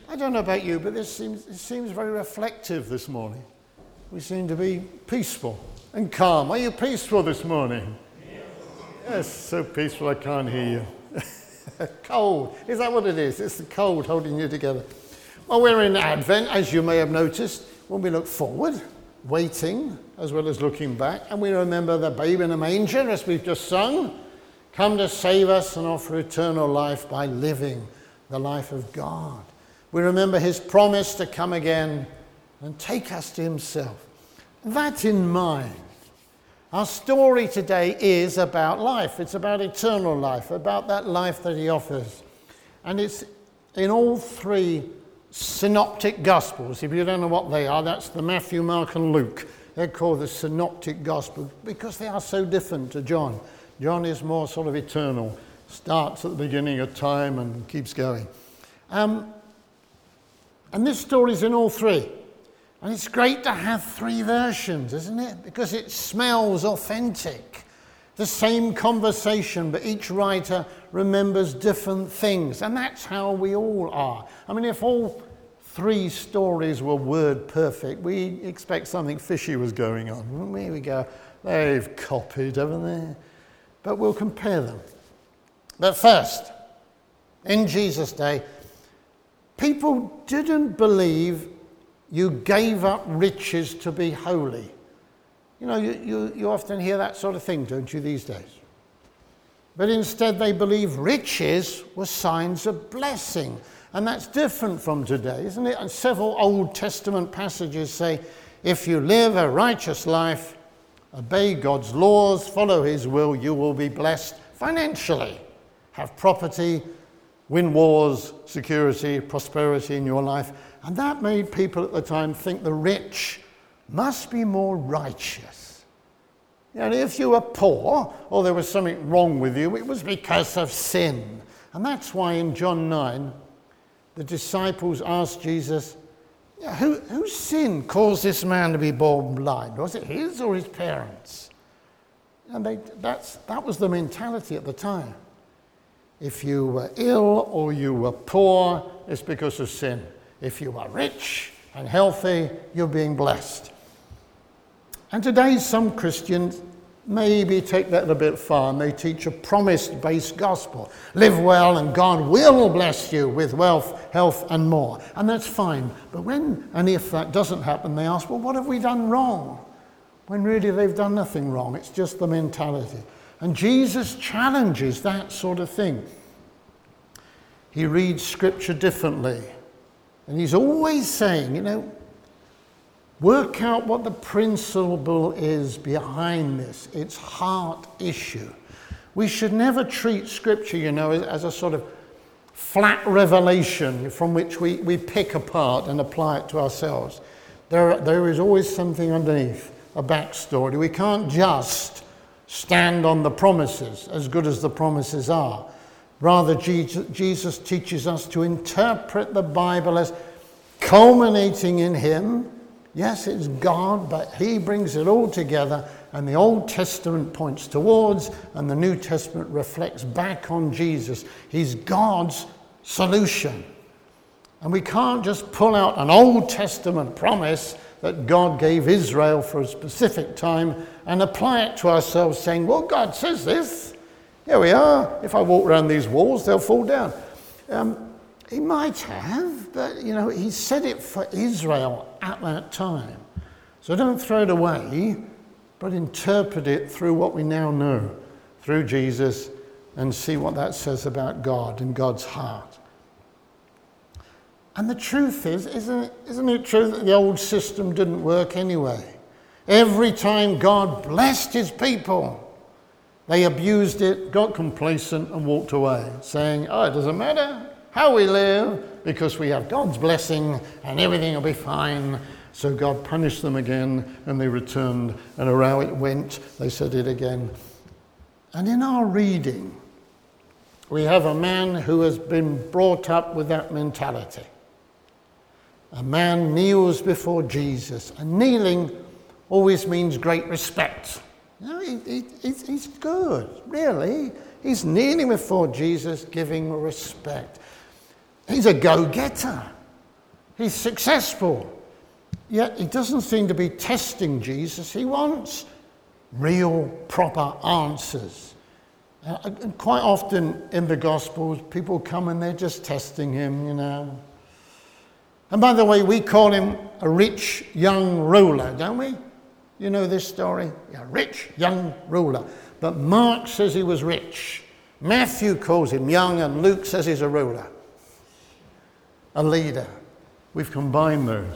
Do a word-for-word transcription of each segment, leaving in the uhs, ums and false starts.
I don't know about you, but this seems, it seems very reflective this morning. We seem to be peaceful and calm. Are you peaceful this morning? Yes, yes, so peaceful I can't hear you. Cold. Is that what it is? It's the cold holding you together. Well, we're in Advent, as you may have noticed, when we look forward, waiting, as well as looking back, and we remember the babe in a manger, as we've just sung, come to save us and offer eternal life by living the life of God. We remember his promise to come again and take us to himself. That in mind, our story today is about life. It's about eternal life, about that life that he offers. And it's in all three synoptic gospels. If you don't know what they are, that's the Matthew, Mark and Luke. They're called the synoptic gospels because they are so different to John. John is more sort of eternal, starts at the beginning of time and keeps going. Um, and this story's in all three. And it's great to have three versions, isn't it? Because it smells authentic. The same conversation, but each writer remembers different things. And that's how we all are. I mean, if all three stories were word perfect, we expect something fishy was going on, wouldn't we? We go, they've copied, haven't they? But we'll compare them. But first, in Jesus' day, people didn't believe you gave up riches to be holy. You know, you, you, you often hear that sort of thing, don't you, these days? But instead they believe riches were signs of blessing. And that's different from today, isn't it? And several Old Testament passages say, if you live a righteous life, obey God's laws, follow his will, you will be blessed financially. Have property, win wars, security, prosperity in your life. And that made people at the time think the rich must be more righteous. And if you were poor, or there was something wrong with you, it was because of sin. And that's why in John nine, the disciples asked Jesus, yeah, who, whose sin caused this man to be born blind? Was it his or his parents? And they, that's, that was the mentality at the time. If you were ill or you were poor, it's because of sin. If you are rich and healthy, you're being blessed. And today some Christians maybe take that a bit far and they teach a promise-based gospel. Live well and God will bless you with wealth, health and more. And that's fine. But when and if that doesn't happen, they ask, well, what have we done wrong? When really they've done nothing wrong. It's just the mentality. And Jesus challenges that sort of thing. He reads scripture differently. And he's always saying, you know, work out what the principle is behind this. It's heart issue. We should never treat scripture, you know, as, as a sort of flat revelation from which we, we pick apart and apply it to ourselves. There, there is always something underneath, a backstory. We can't just stand on the promises, as good as the promises are. Rather, Jesus teaches us to interpret the Bible as culminating in him. Yes, it's God, but he brings it all together, and the Old Testament points towards, and the New Testament reflects back on Jesus. He's God's solution. And we can't just pull out an Old Testament promise that God gave Israel for a specific time and apply it to ourselves, saying, well, God says this. Here we are. If I walk around these walls, they'll fall down. Um, he might have, but, you know, he said it for Israel at that time. So don't throw it away, but interpret it through what we now know, through Jesus, and see what that says about God and God's heart. And the truth is, isn't it, isn't it true that the old system didn't work anyway? Every time God blessed his people, they abused it, got complacent and walked away, saying, oh, it doesn't matter how we live because we have God's blessing and everything will be fine. So God punished them again and they returned, and around it went. They said it again. And in our reading, we have a man who has been brought up with that mentality. A man kneels before Jesus, and kneeling always means great respect. You know, he, he, he's, he's good, really. He's kneeling before Jesus, giving respect. He's a go-getter. He's successful. Yet he doesn't seem to be testing Jesus. He wants real, proper answers. Uh, and quite often in the Gospels, people come and they're just testing him, you know. And by the way, we call him a rich young ruler, don't we? You know this story? A rich young ruler. But Mark says he was rich. Matthew calls him young, and Luke says he's a ruler, a leader. We've combined those.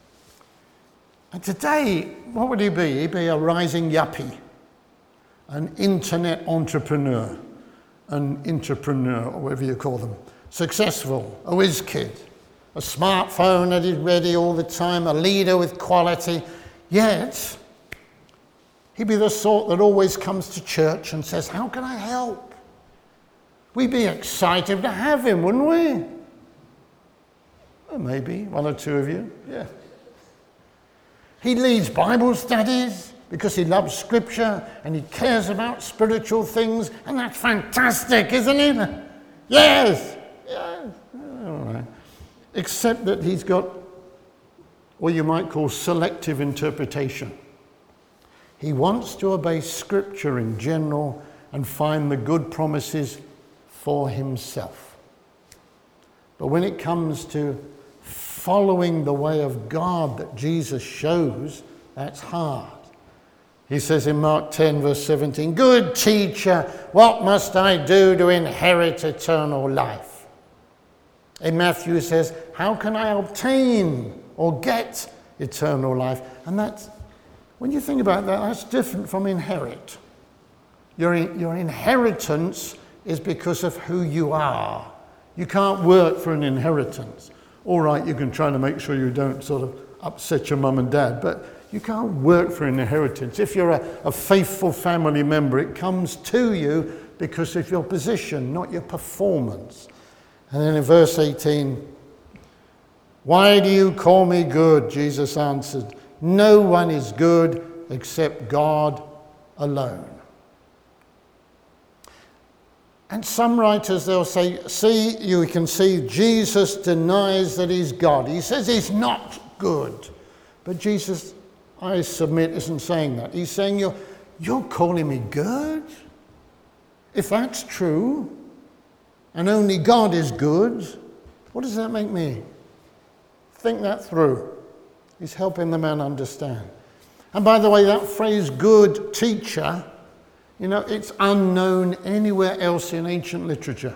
And today, what would he be? He'd be a rising yuppie, an internet entrepreneur, an entrepreneur, or whatever you call them, successful, a whiz kid, a smartphone that is ready all the time, a leader with quality. Yet, he'd be the sort that always comes to church and says, how can I help? We'd be excited to have him, wouldn't we? Well, maybe one or two of you, yeah. He leads Bible studies because he loves Scripture and he cares about spiritual things, and that's fantastic, isn't it? Yes, yes, all right. Except that he's got what you might call selective interpretation. He wants to obey Scripture in general and find the good promises for himself. But when it comes to following the way of God that Jesus shows, that's hard. He says in Mark ten, verse seventeen, good teacher, what must I do to inherit eternal life? In Matthew it says, how can I obtain or get eternal life? And that's, when you think about that, that's different from inherit. Your, your inheritance is because of who you are. You can't work for an inheritance. All right, you can try to make sure you don't sort of upset your mum and dad, but you can't work for an inheritance. If you're a, a faithful family member, it comes to you because of your position, not your performance. And then in verse eighteen, why do you call me good? Jesus answered, no one is good except God alone. And some writers, they'll say, see, you can see Jesus denies that he's God. He says he's not good. But Jesus, I submit, isn't saying that. He's saying, you're, you're calling me good? If that's true, and only God is good, what does that make me? Think that through. He's helping the man understand. And by the way, that phrase, good teacher, you know, it's unknown anywhere else in ancient literature.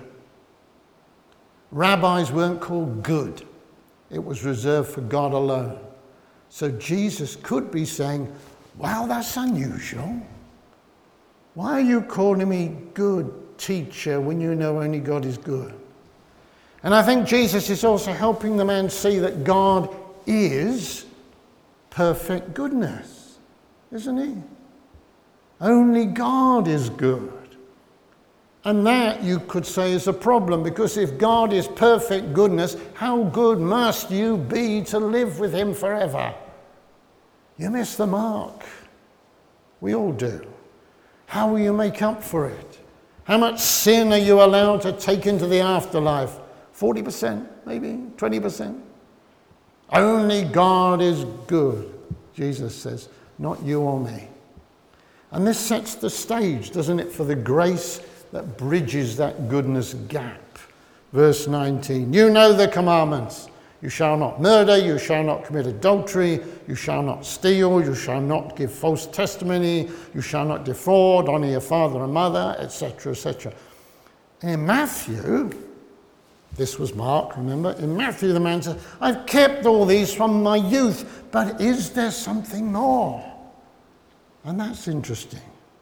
Rabbis weren't called good. It was reserved for God alone. So Jesus could be saying, wow, that's unusual. Why are you calling me good teacher when you know only God is good? And I think Jesus is also helping the man see that God is perfect goodness, isn't he? Only God is good. And that, you could say, is a problem, because if God is perfect goodness, how good must you be to live with him forever? You miss the mark. We all do. How will you make up for it? How much sin are you allowed to take into the afterlife? forty percent, maybe twenty percent? Only God is good, Jesus says, not you or me. And this sets the stage, doesn't it, for the grace that bridges that goodness gap. Verse nineteen, you know the commandments. You shall not murder, you shall not commit adultery, you shall not steal, you shall not give false testimony, you shall not defraud, honor your father and mother, et cetera, et cetera. In Matthew, this was Mark, remember? In Matthew, the man said, I've kept all these from my youth, but is there something more? And that's interesting.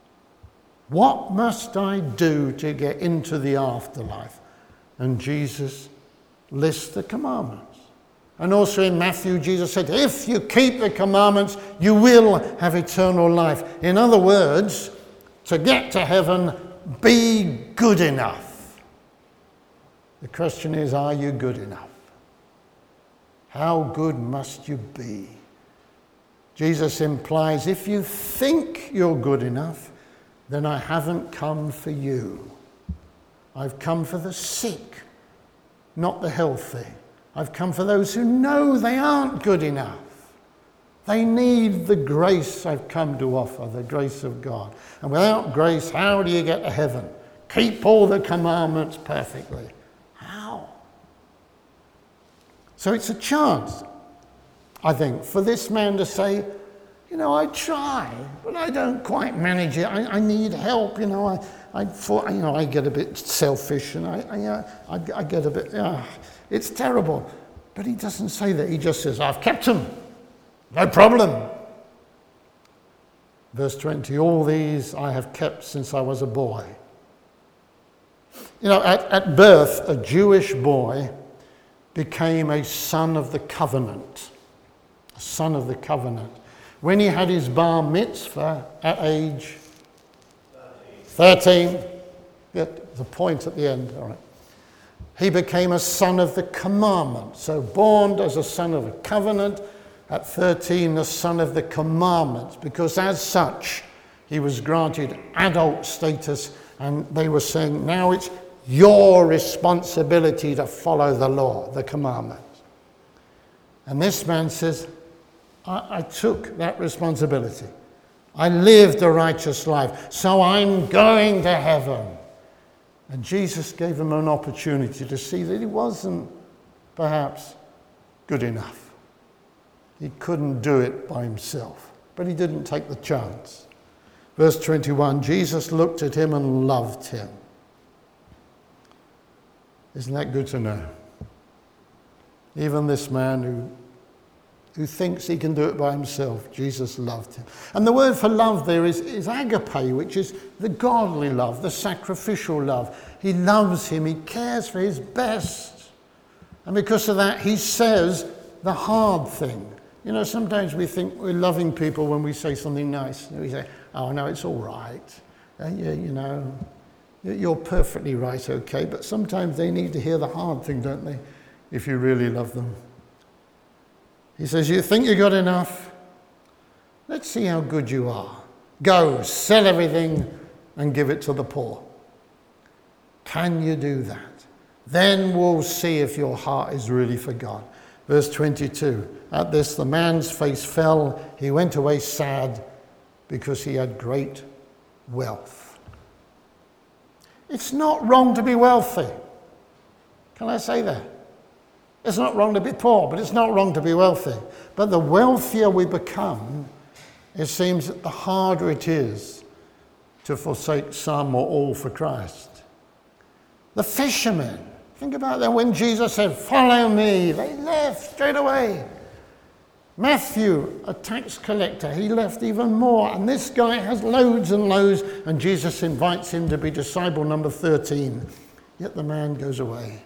What must I do to get into the afterlife? And Jesus lists the commandments. And also in Matthew, Jesus said, if you keep the commandments, you will have eternal life. In other words, to get to heaven, be good enough. The question is, are you good enough? How good must you be? Jesus implies, if you think you're good enough, then I haven't come for you. I've come for the sick, not the healthy. I've come for those who know they aren't good enough. They need the grace I've come to offer, the grace of God. And without grace, how do you get to heaven? Keep all the commandments perfectly. How? So it's a chance, I think, for this man to say, you know, I try, but I don't quite manage it. I, I need help. You know, I, I, for, you know, I get a bit selfish, and I, I, uh, I, I get a bit. Uh, it's terrible. But he doesn't say that. He just says, "I've kept them, no problem." Verse twenty: "All these I have kept since I was a boy." You know, at, at birth, a Jewish boy became a son of the covenant. A son of the covenant. When he had his bar mitzvah at age thirteen, get the point at the end, all right. He became a son of the commandment. So born as a son of a covenant, at thirteen, a son of the commandments, because as such, he was granted adult status, and they were saying, now it's your responsibility to follow the law, the commandments. And this man says, I, I took that responsibility. I lived a righteous life, so I'm going to heaven. And Jesus gave him an opportunity to see that he wasn't perhaps good enough. He couldn't do it by himself, but he didn't take the chance. Verse twenty-one, Jesus looked at him and loved him. Isn't that good to know? Even this man who who thinks he can do it by himself, Jesus loved him. And the word for love there is, is agape, which is the godly love, the sacrificial love. He loves him, he cares for his best. And because of that, he says the hard thing. You know, sometimes we think we're loving people when we say something nice. We say, oh, no, it's all right. Uh, yeah, you know, you're perfectly right, okay. But sometimes they need to hear the hard thing, don't they, if you really love them. He says, you think you got enough? Let's see how good you are. Go, sell everything and give it to the poor. Can you do that? Then we'll see if your heart is really for God. Verse twenty-two, at this the man's face fell. He went away sad because he had great wealth. It's not wrong to be wealthy. Can I say that? It's not wrong to be poor, but it's not wrong to be wealthy. But the wealthier we become, it seems that the harder it is to forsake some or all for Christ. The fishermen, think about that when Jesus said, follow me, they left straight away. Matthew, a tax collector, he left even more. And this guy has loads and loads, and Jesus invites him to be disciple number thirteen. Yet the man goes away.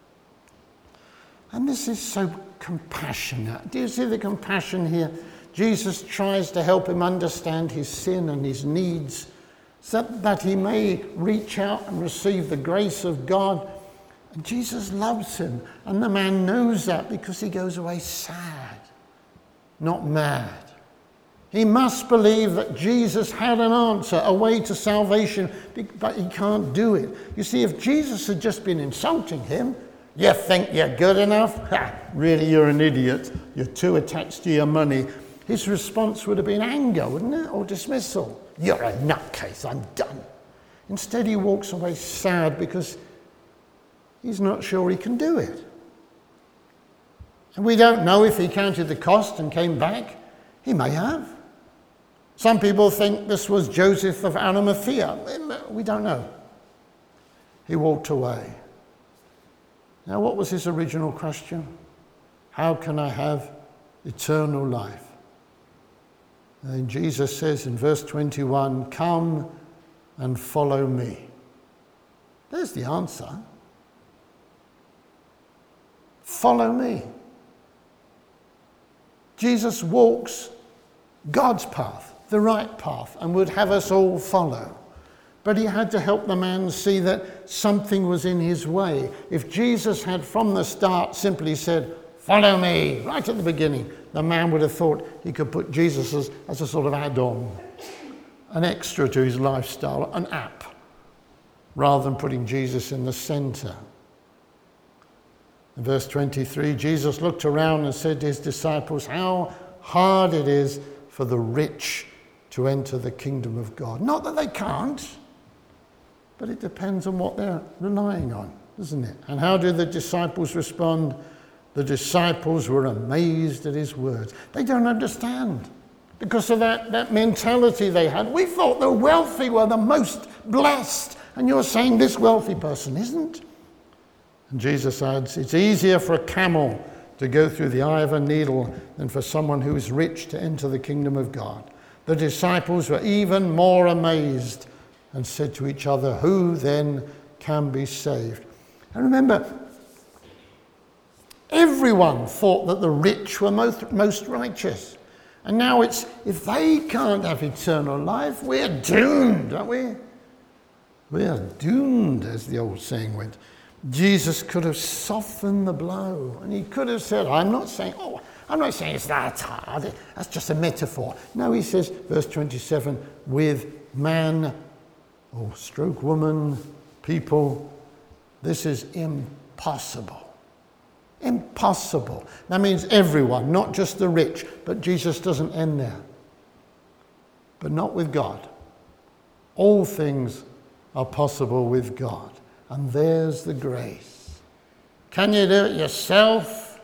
And this is so compassionate. Do you see the compassion here? Jesus tries to help him understand his sin and his needs so that he may reach out and receive the grace of God. And Jesus loves him. And the man knows that because he goes away sad, not mad. He must believe that Jesus had an answer, a way to salvation, but he can't do it. You see, if Jesus had just been insulting him, you think you're good enough? Ha, really, you're an idiot. You're too attached to your money. His response would have been anger, wouldn't it? Or dismissal. You're a nutcase, I'm done. Instead, he walks away sad because he's not sure he can do it. And we don't know if he counted the cost and came back. He may have. Some people think this was Joseph of Arimathea. We don't know. He walked away. Now, what was his original question? How can I have eternal life? And then Jesus says in verse twenty-one, come and follow me. There's the answer. Follow me. Jesus walks God's path, the right path, and would have us all follow. But he had to help the man see that something was in his way. If Jesus had from the start simply said, follow me, right at the beginning, the man would have thought he could put Jesus as, as a sort of add-on, an extra to his lifestyle, an app, rather than putting Jesus in the centre. In verse twenty-three, Jesus looked around and said to his disciples, how hard it is for the rich to enter the kingdom of God. Not that they can't, but it depends on what they're relying on, doesn't it? And how did the disciples respond? The disciples were amazed at his words. They don't understand because of that, that mentality they had. We thought the wealthy were the most blessed, and you're saying this wealthy person isn't. And Jesus adds, it's easier for a camel to go through the eye of a needle than for someone who is rich to enter the kingdom of God. The disciples were even more amazed and said to each other, who then can be saved? And remember, everyone thought that the rich were most, most righteous. And now it's, if they can't have eternal life, we're doomed, aren't we? We're doomed, as the old saying went. Jesus could have softened the blow, and he could have said, I'm not saying, oh, I'm not saying it's that hard. That's just a metaphor. No, he says, verse twenty-seven, with man, or stroke woman, people, this is impossible. Impossible. That means everyone, not just the rich. But Jesus doesn't end there. But not with God. All things are possible with God. And there's the grace. Can you do it yourself?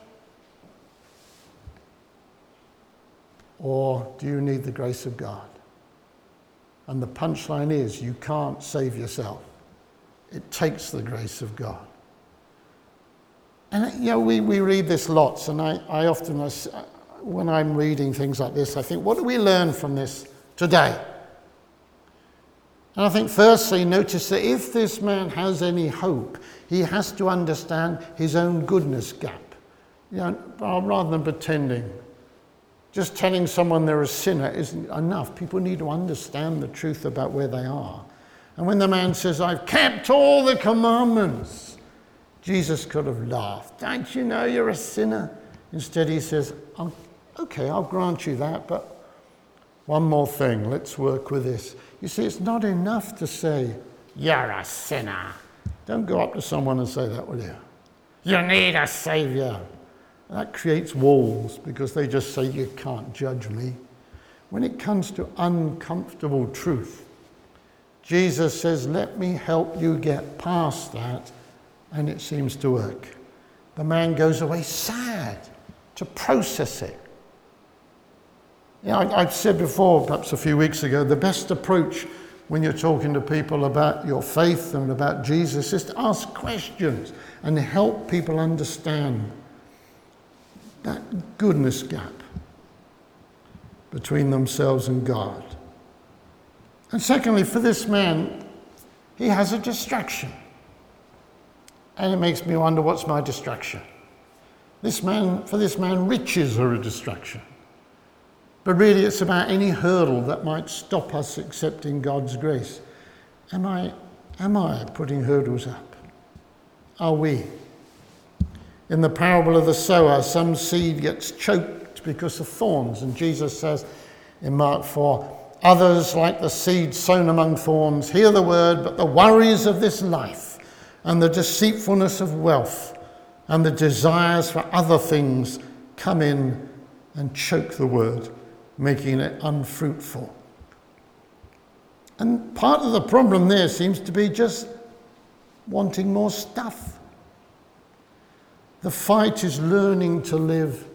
Or do you need the grace of God? And the punchline is, you can't save yourself. It takes the grace of God. And, you know, we, we read this lots, and I, I often, when I'm reading things like this, I think, what do we learn from this today? And I think, firstly, notice that if this man has any hope, he has to understand his own goodness gap. You know, rather than pretending. Just telling someone they're a sinner isn't enough. People need to understand the truth about where they are. And when the man says, I've kept all the commandments, Jesus could have laughed. Don't you know you're a sinner? Instead he says, oh, okay, I'll grant you that, but one more thing, let's work with this. You see, it's not enough to say, you're a sinner. Don't go up to someone and say that, will you? You need a saviour. That creates walls because they just say, you can't judge me. When it comes to uncomfortable truth, Jesus says, let me help you get past that, and it seems to work. The man goes away sad to process it. You know, I, I've said before, perhaps a few weeks ago, the best approach when you're talking to people about your faith and about Jesus is to ask questions and help people understand that goodness gap between themselves and God. And secondly, for this man, he has a distraction. And it makes me wonder, what's my distraction? This man, for this man, riches are a distraction. But really it's about any hurdle that might stop us accepting God's grace. Am I, am I putting hurdles up? Are we? In the parable of the sower, some seed gets choked because of thorns. And Jesus says in Mark four, others, like the seed sown among thorns, hear the word, but the worries of this life and the deceitfulness of wealth and the desires for other things come in and choke the word, making it unfruitful. And part of the problem there seems to be just wanting more stuff. The fight is learning to live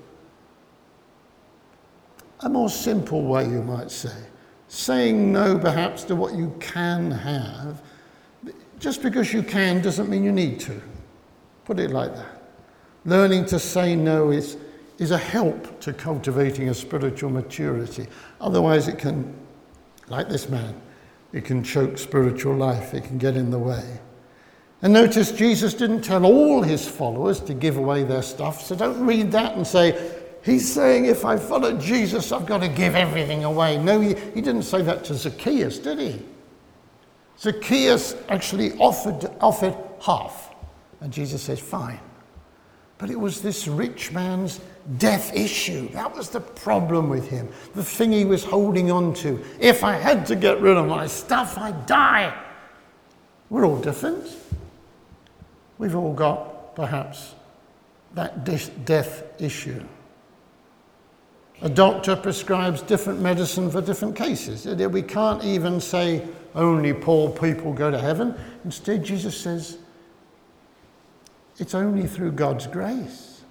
a more simple way, you might say. Saying no perhaps to what you can have. Just because you can doesn't mean you need to. Put it like that. Learning to say no is, is a help to cultivating a spiritual maturity. Otherwise it can, like this man, it can choke spiritual life. It can get in the way. And notice Jesus didn't tell all his followers to give away their stuff. So don't read that and say, he's saying if I follow Jesus, I've got to give everything away. No, he, he didn't say that to Zacchaeus, did he? Zacchaeus actually offered, offered half. And Jesus says, fine. But it was this rich man's death issue. That was the problem with him. The thing he was holding on to. If I had to get rid of my stuff, I'd die. We're all different. We've all got, perhaps, that death issue. A doctor prescribes different medicine for different cases. We can't even say only poor people go to heaven. Instead, Jesus says it's only through God's grace.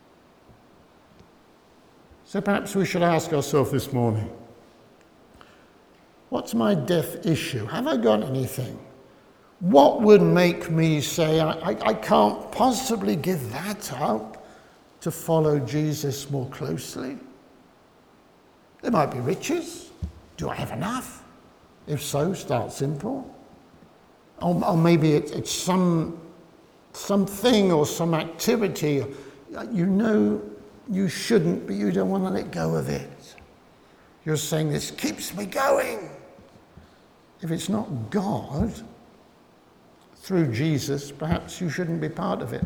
So perhaps we should ask ourselves this morning, what's my death issue? Have I got anything? What would make me say, I, I, I can't possibly give that up to follow Jesus more closely? There might be riches. Do I have enough? If so, start simple. Or, or maybe it, it's some something or some activity you know you shouldn't, but you don't want to let go of it. You're saying, this keeps me going. If it's not God, through Jesus, perhaps you shouldn't be part of it.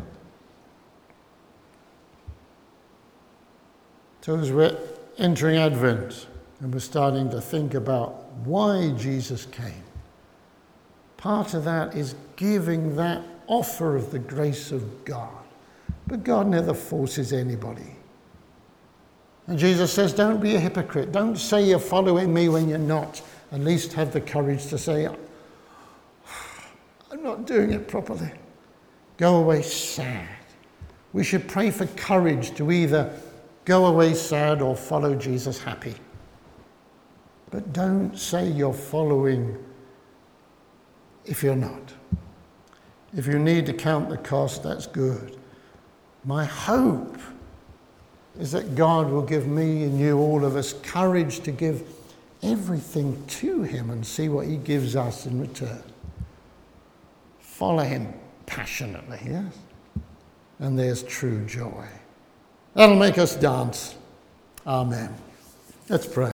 So as we're entering Advent and we're starting to think about why Jesus came, part of that is giving that offer of the grace of God. But God never forces anybody. And Jesus says, don't be a hypocrite. Don't say you're following me when you're not. At least have the courage to say, I'm not doing it properly. Go away sad. We should pray for courage to either go away sad or follow Jesus happy. But don't say you're following if you're not. If you need to count the cost, that's good. My hope is that God will give me and you, all of us, courage to give everything to him and see what he gives us in return. Follow him passionately, yes? And there's true joy. That'll make us dance. Amen. Let's pray.